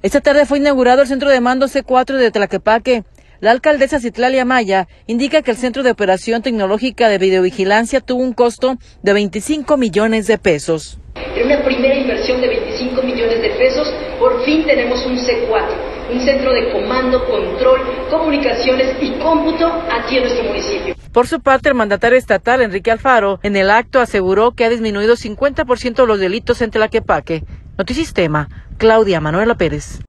Esta tarde fue inaugurado el centro de mando C4 de Tlaquepaque. La alcaldesa Citlali Amaya indica que el Centro de Operación Tecnológica de Videovigilancia tuvo un costo de 25 millones de pesos. En una primera inversión de 25 millones de pesos, por fin tenemos un C4, un centro de comando, control, comunicaciones y cómputo aquí en nuestro municipio. Por su parte, el mandatario estatal, Enrique Alfaro, en el acto aseguró que ha disminuido 50% los delitos en Tlaquepaque. Notisistema, Claudia Manuela Pérez.